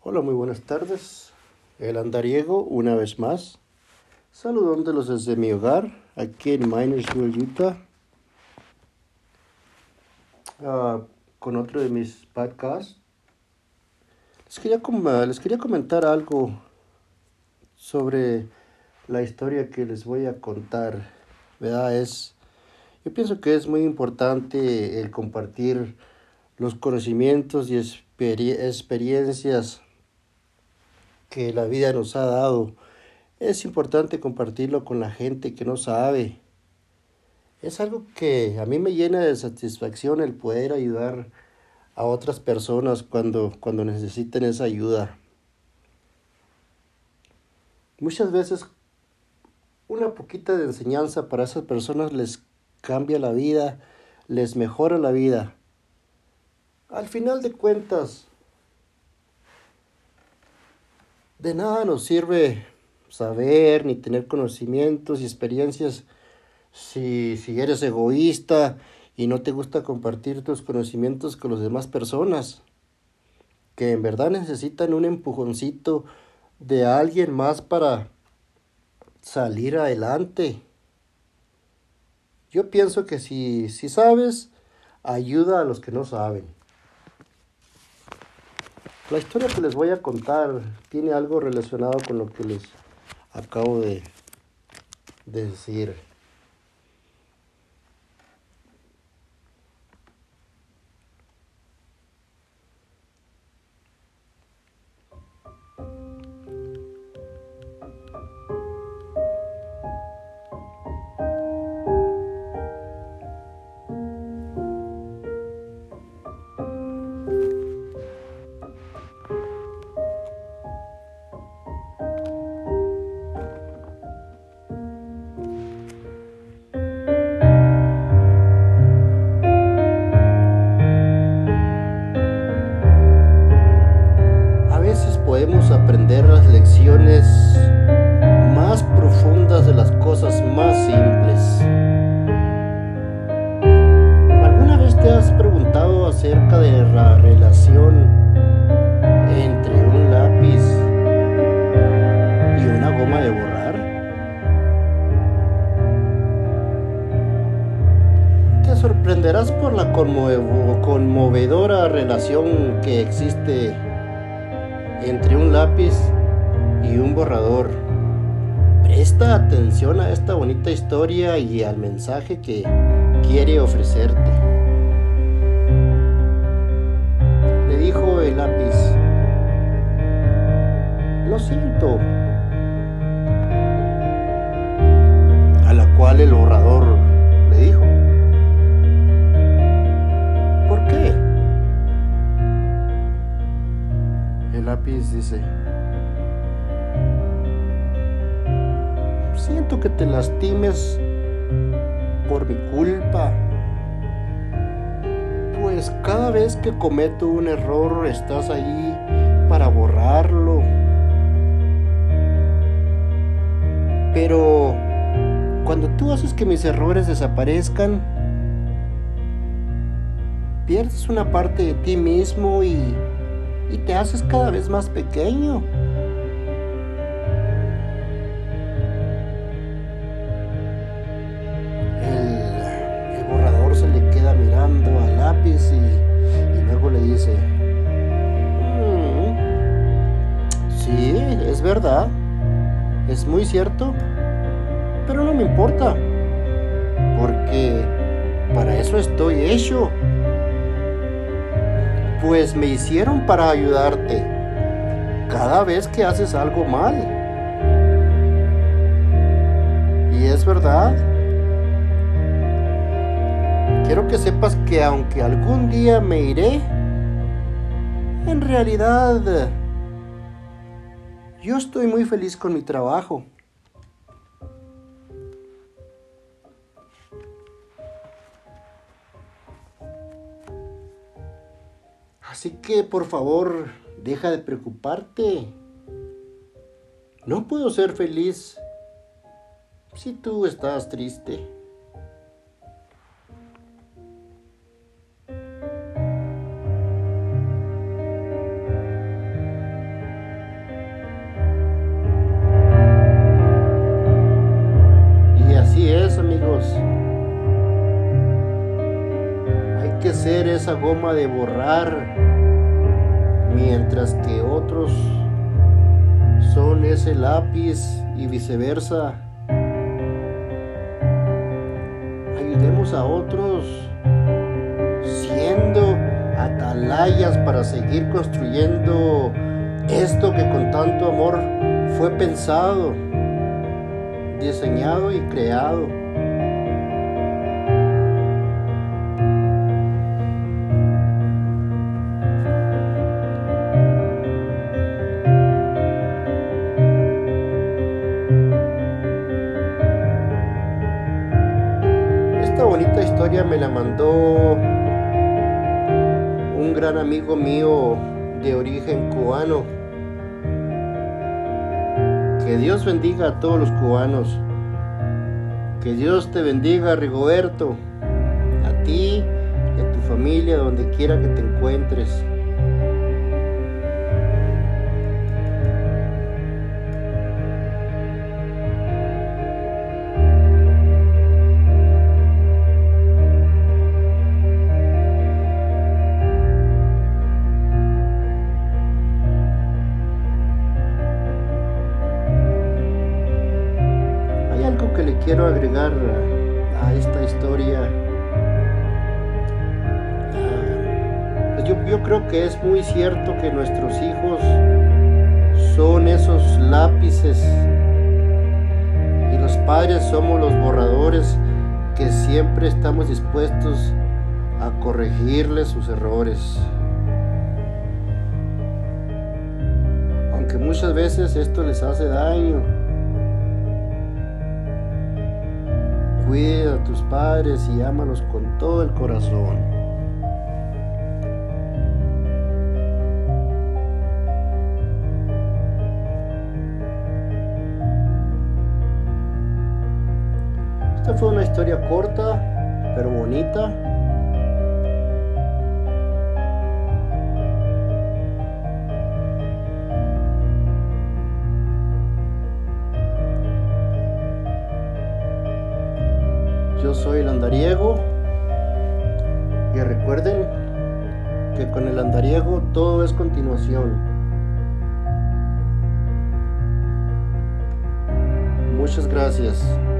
Hola, muy buenas tardes. El andariego, una vez más, saludándolos desde mi hogar, aquí en Minersville, Utah, ah, con otro de mis podcasts. Les quería comentar algo sobre la historia que les voy a contar. ¿Verdad? Yo pienso que es muy importante el compartir los conocimientos y experiencias que la vida nos ha dado. Es importante compartirlo con la gente que no sabe. Es algo que a mí me llena de satisfacción el poder ayudar a otras personas cuando necesiten esa ayuda. Muchas veces una poquita de enseñanza para esas personas les cambia la vida, les mejora la vida. Al final de cuentas, de nada nos sirve saber ni tener conocimientos y experiencias si eres egoísta y no te gusta compartir tus conocimientos con las demás personas, que en verdad necesitan un empujoncito de alguien más para salir adelante. Yo pienso que si sabes, ayuda a los que no saben. La historia que les voy a contar tiene algo relacionado con lo que les acabo de decir. A veces podemos aprender las lecciones más profundas de las cosas más simples. ¿Alguna vez te has preguntado acerca de la relación entre un lápiz y una goma de borrar? Te sorprenderás por la conmovedora relación que existe entre un lápiz y un borrador. Presta atención a esta bonita historia y al mensaje que quiere ofrecerte. Le dijo el lápiz: lo siento. A la cual el borrador le dijo: ¿por qué? El lápiz dice: siento que te lastimes por mi culpa, pues cada vez que cometo un error estás ahí para borrarlo. Pero cuando tú haces que mis errores desaparezcan, pierdes una parte de ti mismo y te haces cada vez más pequeño. El borrador se le queda mirando al lápiz y luego le dice: sí, es verdad, es muy cierto, pero no me importa, porque para eso estoy hecho. Pues me hicieron para ayudarte cada vez que haces algo mal. Y es verdad. Quiero que sepas que aunque algún día me iré, en realidad yo estoy muy feliz con mi trabajo. Así que por favor, deja de preocuparte. No puedo ser feliz si tú estás triste. esa goma de borrar, mientras que otros son ese lápiz y viceversa. Ayudemos a otros siendo atalayas para seguir construyendo esto que con tanto amor fue pensado, diseñado y creado. Esta bonita historia me la mandó un gran amigo mío de origen cubano. Que Dios bendiga a todos los cubanos. Que Dios te bendiga, Rigoberto, a ti y a tu familia donde quiera que te encuentres. Que le quiero agregar a esta historia. Pues yo creo que es muy cierto que nuestros hijos son esos lápices y los padres somos los borradores que siempre estamos dispuestos a corregirles sus errores, aunque muchas veces esto les hace daño. Cuida a tus padres y ámalos con todo el corazón. Esta fue una historia corta, pero bonita. Yo soy el andariego y recuerden que con el andariego todo es continuación. Muchas gracias.